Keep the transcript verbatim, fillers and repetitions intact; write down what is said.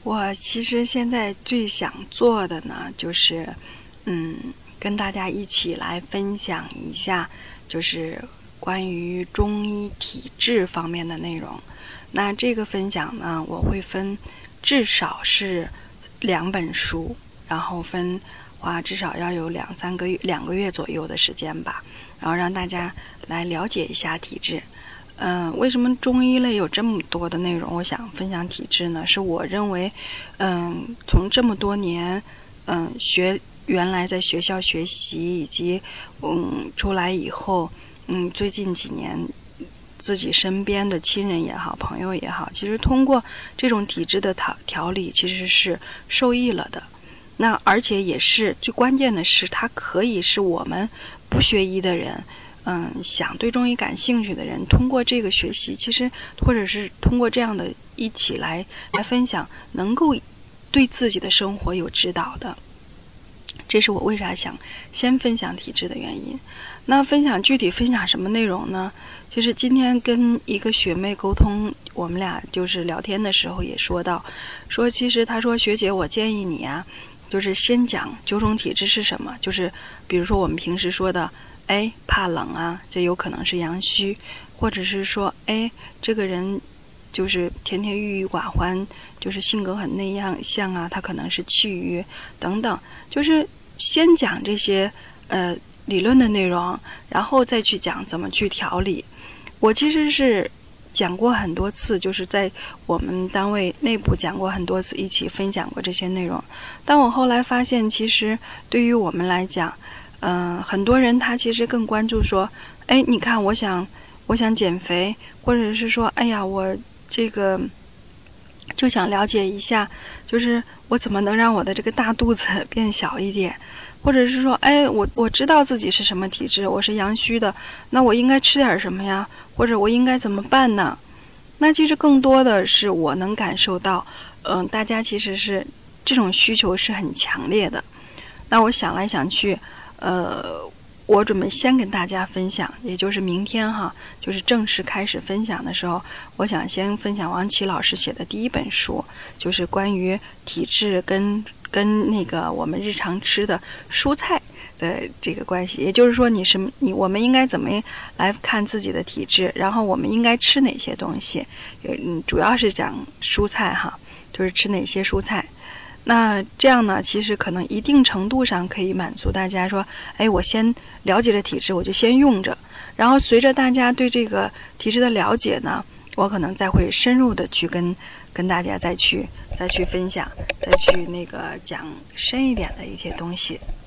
我其实现在最想做的呢，就是嗯，跟大家一起来分享一下，就是关于中医体质方面的内容。那这个分享呢，我会分至少是两本书，然后分花至少要有两三个月、两个月左右的时间吧，然后让大家来了解一下体质。嗯、呃，为什么中医类有这么多的内容？我想分享体质呢，是我认为，嗯、呃，从这么多年，嗯、呃，学原来在学校学习，以及嗯出来以后，嗯，最近几年自己身边的亲人也好，朋友也好，其实通过这种体质的调调理，其实是受益了的。那而且也是最关键的是，它可以是我们不学医的人。嗯，想对中医感兴趣的人，通过这个学习，其实或者是通过这样的一起来来分享，能够对自己的生活有指导的。这是我为啥想先分享体质的原因。那分享具体分享什么内容呢？就是今天跟一个学妹沟通，我们俩就是聊天的时候也说到，说其实她说学姐，我建议你啊，就是先讲九种体质是什么，就是比如说我们平时说的。哎，怕冷啊，这有可能是阳虚，或者是说，哎，这个人就是天天郁郁寡欢，就是性格很内向啊，他可能是气郁等等，就是先讲这些呃理论的内容，然后再去讲怎么去调理。我其实是讲过很多次，就是在我们单位内部讲过很多次，一起分享过这些内容。但我后来发现，其实对于我们来讲，嗯、呃，很多人他其实更关注说，哎，你看，我想，我想减肥，或者是说，哎呀，我这个就想了解一下，就是我怎么能让我的这个大肚子变小一点，或者是说，哎，我我知道自己是什么体质，我是阳虚的，那我应该吃点什么呀？或者我应该怎么办呢？那其实更多的是我能感受到，嗯、呃，大家其实是这种需求是很强烈的。那我想来想去。呃，我准备先跟大家分享，也就是明天哈，就是正式开始分享的时候，我想先分享王琦老师写的第一本书，就是关于体质跟跟那个我们日常吃的蔬菜的这个关系。也就是说，你是你我们应该怎么来看自己的体质，然后我们应该吃哪些东西？嗯，主要是讲蔬菜哈，就是吃哪些蔬菜。那这样呢，其实可能一定程度上可以满足大家说，哎，我先了解了体质，我就先用着，然后随着大家对这个体质的了解呢，我可能再会深入的去跟跟大家再去再去分享，再去那个讲深一点的一些东西。